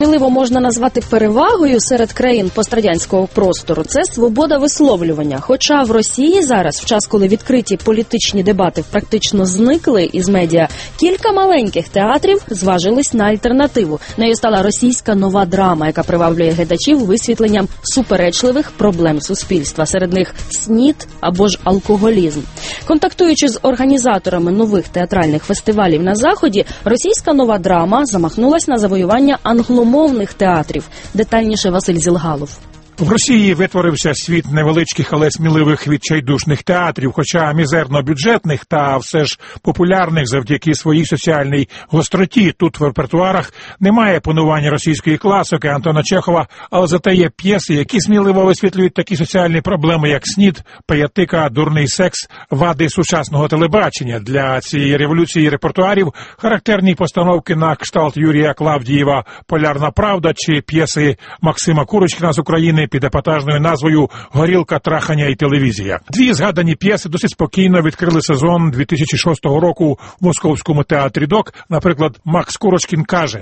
сміливо можна назвати перевагою серед країн пострадянського простору, це свобода висловлювання. Хоча в Росії зараз, в час, коли відкриті політичні дебати практично зникли із медіа, кілька маленьких театрів зважились на альтернативу. Нею стала російська нова драма, яка приваблює глядачів висвітленням суперечливих проблем суспільства. Серед них СНІД або ж алкоголізм. Контактуючи з організаторами нових театральних фестивалів на Заході, російська нова драма замахнулась на завоювання англомовних театрів. Детальніше Василь Зілгалов. В Росії витворився світ невеличких, але сміливих відчайдушних театрів, хоча мізерно-бюджетних та все ж популярних завдяки своїй соціальній гостроті. Тут в репертуарах немає панування російської класики Антона Чехова, але зате є п'єси, які сміливо висвітлюють такі соціальні проблеми, як СНІД, пиятика, дурний секс, вади сучасного телебачення. Для цієї революції репертуарів характерні постановки на кшталт Юрія Клавдієва «Полярна правда» чи п'єси Максима Курочкіна з України під епатажною назвою «Горілка, трахання і телевізія». Дві згадані п'єси досить спокійно відкрили сезон 2006 року в Московському театрі ДОК. Наприклад, Макс Курочкін каже: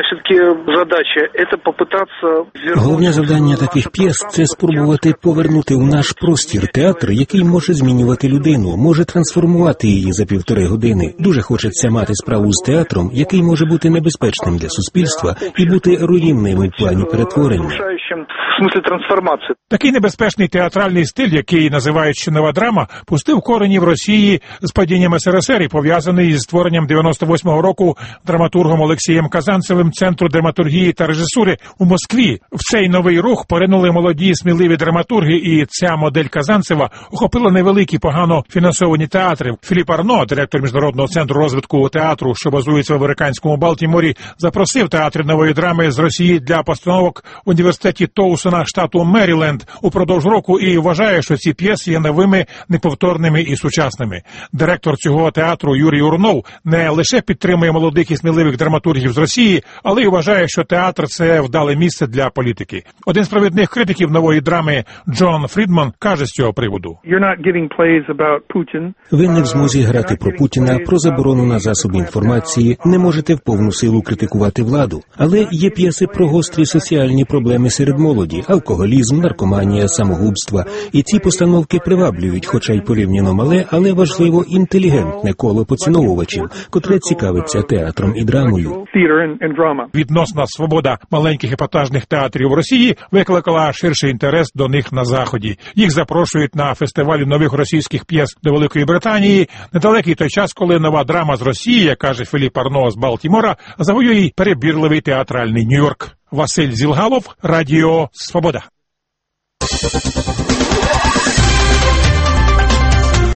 Головне завдання таких п'єс – це спробувати повернути у наш простір театр, який може змінювати людину, може трансформувати її за 1,5 години. Дуже хочеться мати справу з театром, який може бути небезпечним для суспільства і бути руйнівним у плані перетворення. Трансформації. Такий небезпечний театральний стиль, який називають ще нова драма, пустив корені в Росії з падінням СРСР і пов'язаний із створенням 98-го року драматургом Олексієм Казанцевим Центру драматургії та режисури у Москві. В цей новий рух поринули молоді сміливі драматурги, і ця модель Казанцева охопила невеликі, погано фінансовані театри. Філіп Арно, директор Міжнародного центру розвитку театру, що базується в американському Балтіморі, запросив театри нової драми з Росії для постановок в університеті Тоусона штату Меріленд упродовж року і вважає, що ці п'єси є новими, неповторними і сучасними. Директор цього театру Юрій Урнов не лише підтримує молодих і сміливих драматургів з Росії, але й вважає, що театр – це вдале місце для політики. Один з провідних критиків нової драми Джон Фрідман каже з цього приводу: Ви не в змозі грати про Путіна, про заборону на засоби інформації, не можете в повну силу критикувати владу. Але є п'єси про гострі соціальні проблеми серед молоді, алкоголізм, наркоманія, самогубства. І ці постановки приваблюють, хоча й порівняно мале, але важливо інтелігентне коло поціновувачів, котре цікавиться театром і драмою. Відносна свобода маленьких епатажних театрів в Росії викликала ширший інтерес до них на Заході. Їх запрошують на фестивалі нових російських п'єс до Великої Британії. Недалекий той час, коли нова драма з Росії, як каже Філіп Арно з Балтімора, завоює перебірливий театральний Нью-Йорк. Василь Зілгалов, Радіо Свобода.